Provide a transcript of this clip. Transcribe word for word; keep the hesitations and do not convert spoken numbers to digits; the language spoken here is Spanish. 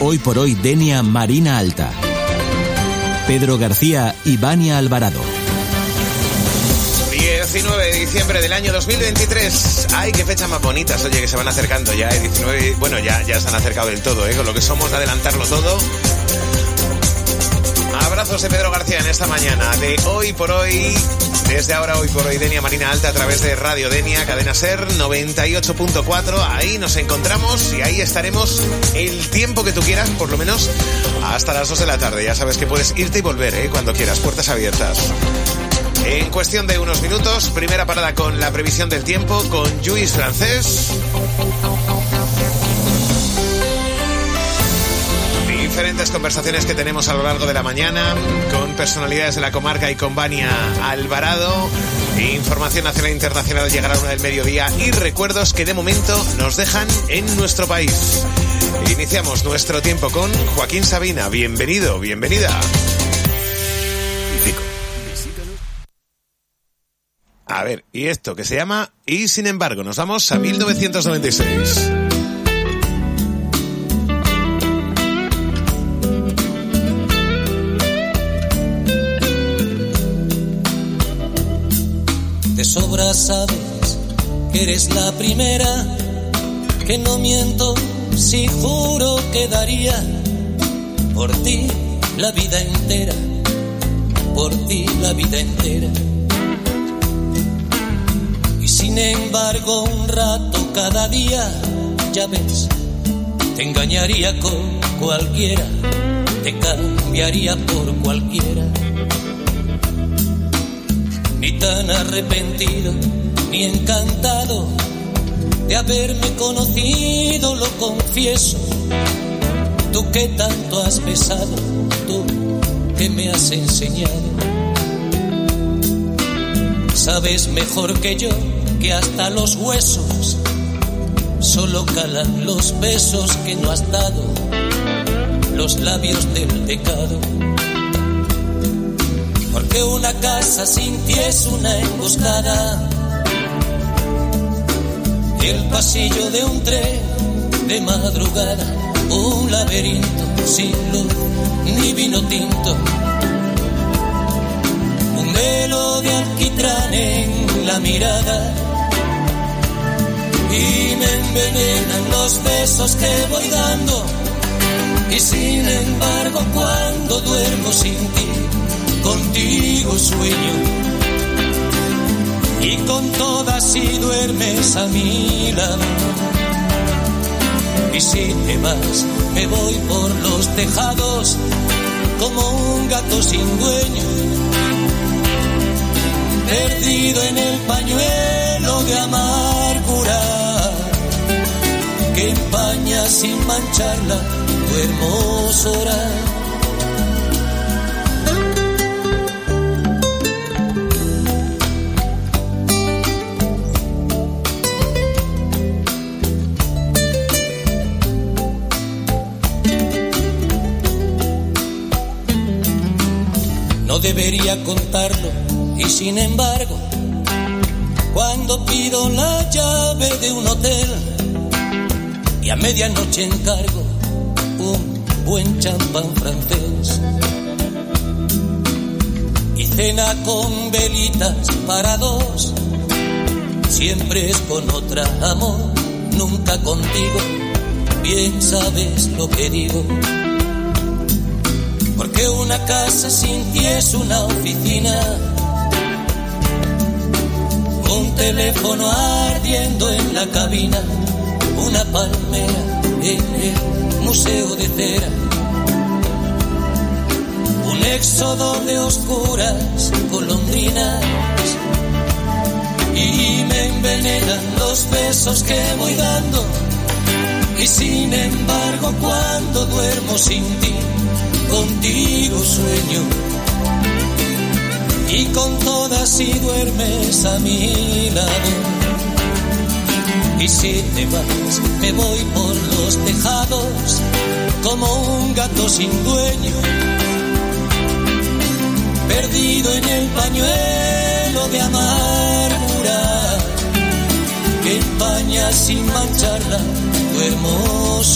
Hoy por Hoy Denia Marina Alta. Pedro García y Vania Alvarado. diecinueve de diciembre del año dos mil veintitrés. Ay, qué fechas más bonitas, oye, que se van acercando ya, ¿eh? diecinueve, bueno, ya, ya se han acercado del todo, ¿eh? Con lo que somos de adelantarlo todo. Abrazos de Pedro García en esta mañana de Hoy por Hoy. Desde ahora, Hoy por Hoy, Denia Marina Alta, a través de Radio Denia, Cadena Ser noventa y ocho punto cuatro. Ahí nos encontramos y ahí estaremos el tiempo que tú quieras, por lo menos hasta las dos de la tarde. Ya sabes que puedes irte y volver, ¿eh? Cuando quieras, puertas abiertas. En cuestión de unos minutos, primera parada con la previsión del tiempo con Lluís Francés. Diferentes conversaciones que tenemos a lo largo de la mañana con personalidades de la comarca y con Vania Alvarado. Información nacional e internacional llegará a una del mediodía y recuerdos que de momento nos dejan en nuestro país. Iniciamos nuestro tiempo con Joaquín Sabina. Bienvenido, bienvenida. A ver, y esto que se llama Y sin embargo, nos vamos a mil novecientos noventa y seis. De sobra sabes que eres la primera, que no miento si juro que daría por ti la vida entera, por ti la vida entera. Y sin embargo un rato cada día, ya ves, te engañaría con cualquiera, te cambiaría por cualquiera. Ni tan arrepentido, ni encantado de haberme conocido, lo confieso. Tú que tanto has besado, tú que me has enseñado. Sabes mejor que yo que hasta los huesos solo calan los besos que no has dado, los labios del pecado. Porque una casa sin ti es una emboscada, el pasillo de un tren de madrugada, un laberinto sin luz ni vino tinto, un velo de alquitrán en la mirada, y me envenenan los besos que voy dando. Y sin embargo cuando duermo sin ti, contigo sueño, y con todas si duermes a mi lado. Y si te vas, me voy por los tejados como un gato sin dueño, perdido en el pañuelo de amargura que empaña sin mancharla tu hermosura. No debería contarlo y sin embargo, cuando pido la llave de un hotel y a medianoche encargo un buen champán francés y cena con velitas para dos, siempre es con otra, amor, nunca contigo, bien sabes lo que digo. Porque una casa sin ti es una oficina, un teléfono ardiendo en la cabina, una palmera en el museo de cera, un éxodo de oscuras golondrinas, y me envenenan los besos que voy dando. Y sin embargo cuando duermo sin ti, contigo sueño, y con todas si duermes a mi lado. Y si te vas, me voy por los tejados como un gato sin dueño, perdido en el pañuelo de amargura que empaña sin mancharla tu hermoso.